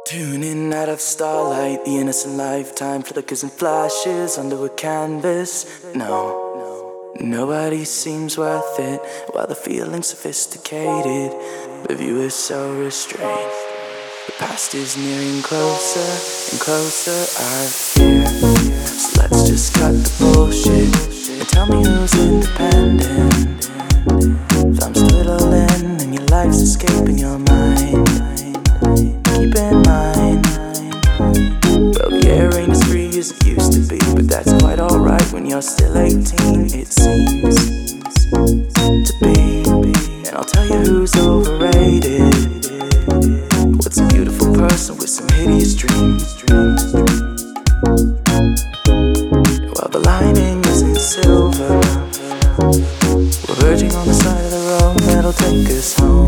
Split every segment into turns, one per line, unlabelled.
Tuning out of starlight, the innocent lifetime flickers and flashes under a canvas. No, nobody seems worth it, while the feeling's sophisticated. The view is so restrained. The past is nearing closer and closer, I fear. So let's just cut the bullshit and tell me who's independent. Thumbs twiddling and your life's escaping your mind. Keep in mind, well, the air ain't as free as it used to be, but that's quite alright when you're still 18, it seems to be. And I'll tell you who's overrated. What's a beautiful person with some hideous dreams? Well, the lining isn't silver. We're verging on the side of the road that'll take us home.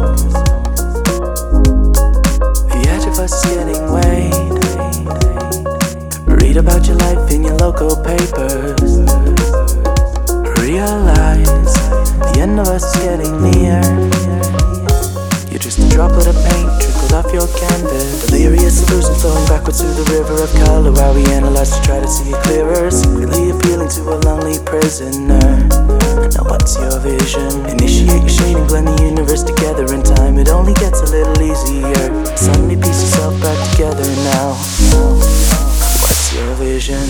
Us getting weighed. Read about your life in your local papers. Realize the end of us is getting near. You're just a droplet of paint trickled off your canvas. Delirious illusion flowing backwards through the river of color, while we analyze to try to see it clearer. Secretly appealing to a lonely prisoner. Now what's your vision? Initiate your shading, blend the universe together. In time it only gets a little easier. Suddenly piece yourself back together now. What's your vision?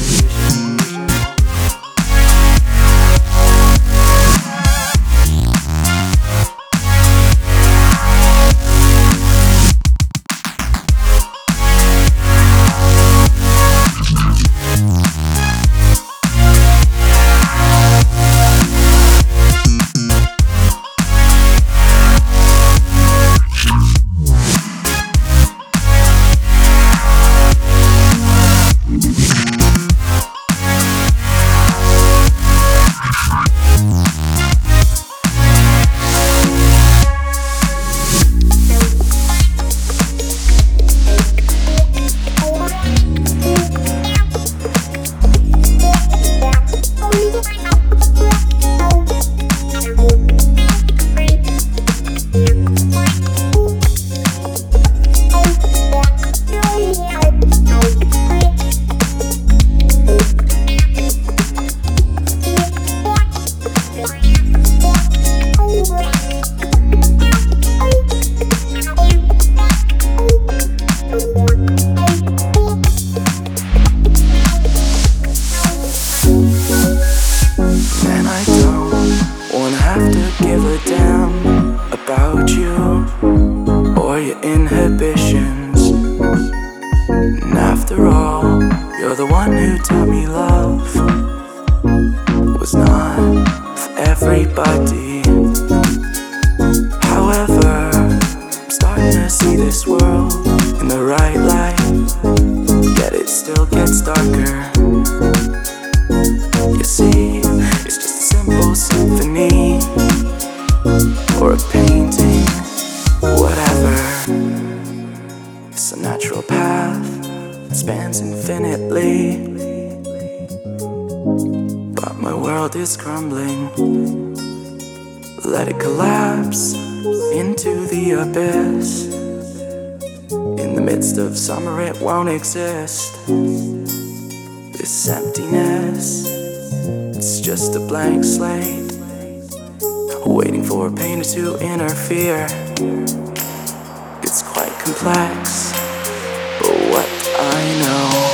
Give a damn about you or your inhibitions. And after all, you're the one who taught me love was not for everybody. However, I'm starting to see this world in the right light, yet it still gets darker. You see, it's just a simple symphony or a painting, whatever. It's a natural path that spans infinitely, but my world is crumbling. Let it collapse into the abyss. In the midst of summer it won't exist. This emptiness, it's just a blank slate, waiting for a painter to interfere. It's quite complex, but what I know